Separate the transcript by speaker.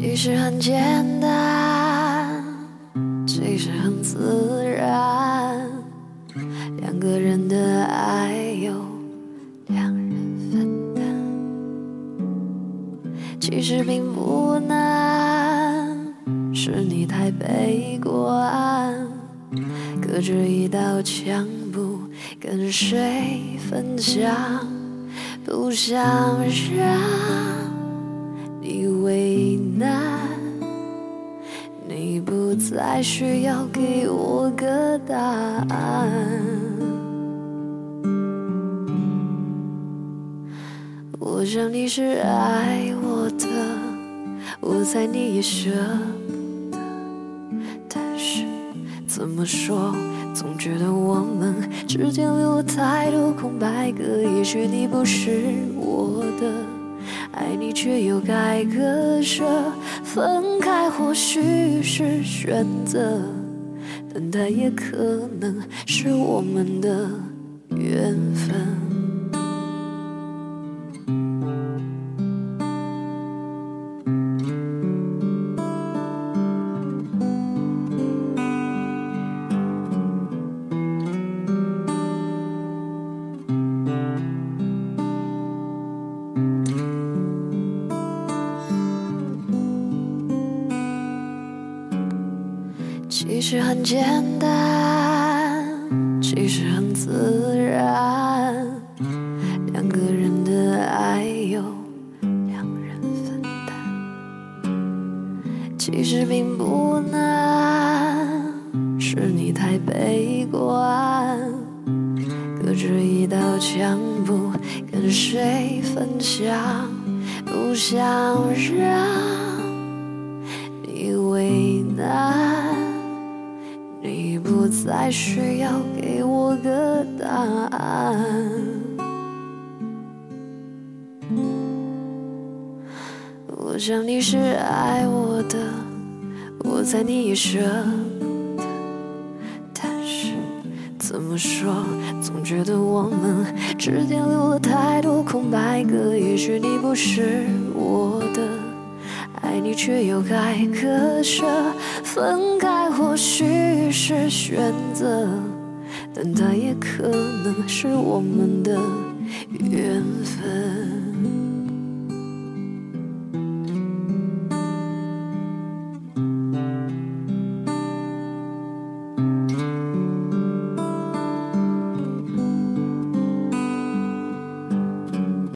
Speaker 1: 其实很简单，其实很自然，两个人的爱由两人分担。其实并不难，是你太悲观，隔着一道墙不跟谁分享，不想让你为难，你不再需要给我个答案。我想你是爱我的，我猜你也舍不得，但是怎么说，总觉得我们之间留了太多空白格。也许你不是我的，爱你却又该割舍，分开或许是选择，等待也可能是我们的缘分。其实很简单，其实很自然，两个人的爱由两人分担。其实并不难，是你太悲观，隔着一道墙不跟谁分享，不想让你为难，你不再需要给我个答案。我想你是爱我的，我猜你也舍不得，但是怎么说，总觉得我们之间留了太多空白格。也许你不是我的，爱你却又该割舍，分开或许是选择，但它也可能是我们的缘分。